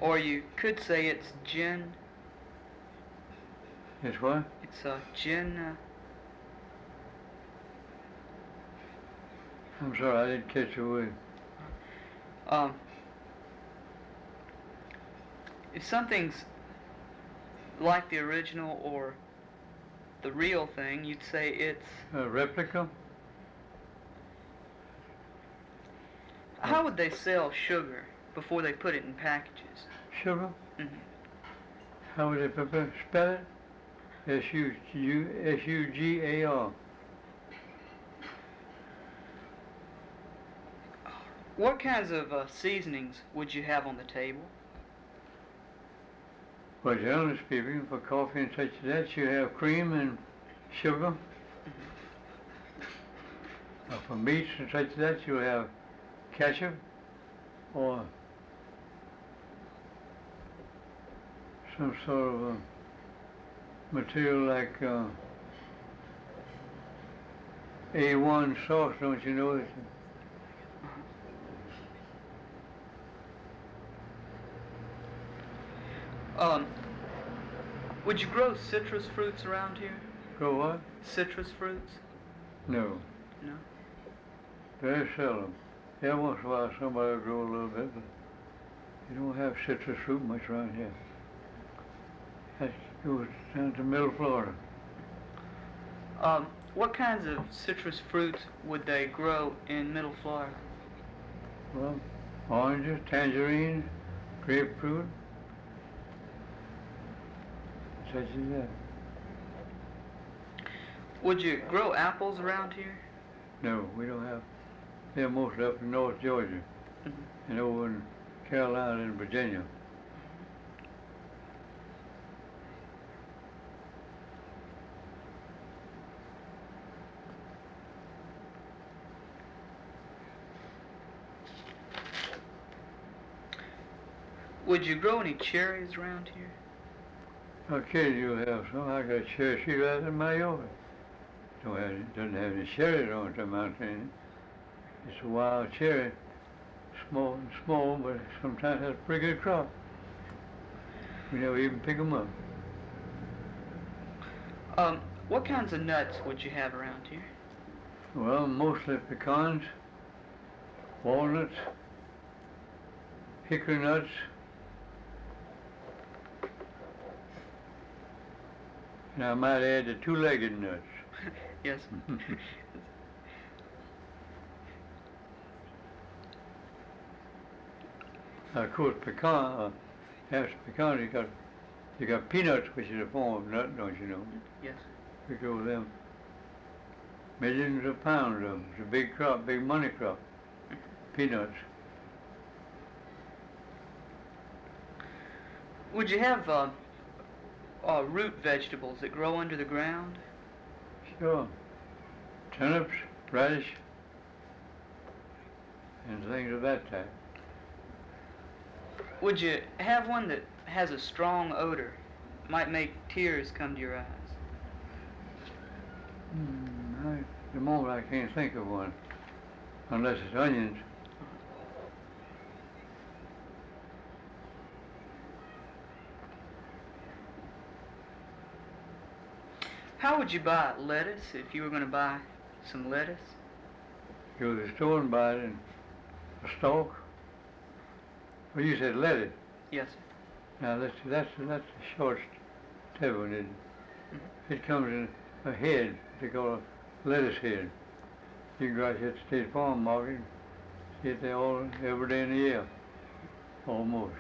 Or you could say it's gin. It's what? It's gin. I'm sorry, I didn't catch the word. Um, if something's like the original or the real thing, you'd say it's... A replica? How would they sell sugar before they put it in packages? Sugar? Mm-hmm. How would they spell it? S-U-G-A-R. What kinds of seasonings would you have on the table? Well, generally speaking, for coffee and such as that, you have cream and sugar. Mm-hmm. For meats and such as that, you have ketchup or some sort of material like A1 sauce, don't you know? Would you grow citrus fruits around here? Grow what? Citrus fruits? No. No? Very seldom. Yeah, once in a while somebody will grow a little bit, but you don't have citrus fruit much around here. That goes down to Middle Florida. What kinds of citrus fruits would they grow in Middle Florida? Well, oranges, tangerines, grapefruit, such as that. Would you grow apples around here? No, we don't have. They're mostly up in North Georgia and over in Carolina and Virginia. Would you grow any cherries around here? Okay, you have some. I got cherry trees right in my yard. Doesn't have any cherries on it, the mountain. It's a wild cherry, small, but sometimes has a pretty good crop. We never even pick them up. What kinds of nuts would you have around here? Well, mostly pecans, walnuts, hickory nuts, and I might add the two-legged nuts. Yes. Of course, after pecan, you got peanuts, which is a form of nut, don't you know? Yes. We grow them. Millions of pounds of them. It's a big crop, big money crop. Peanuts. Would you have root vegetables that grow under the ground? Sure. Turnips, radish, and things of that type. Would you have one that has a strong odor? Might make tears come to your eyes. At the moment I can't think of one, unless it's onions. How would you buy lettuce if you were going to buy some lettuce? Go to the store and buy it in a stalk. Well, you said lettuce. Yes, sir. Now that's the short type one, isn't it? It comes in a head. They call it lettuce head. You can go out here to the State Farm Market, see it there every day in the year, almost.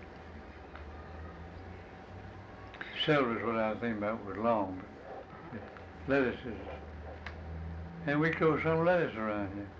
Celery is what I was thinking about was long, but lettuce is. And we grow some lettuce around here.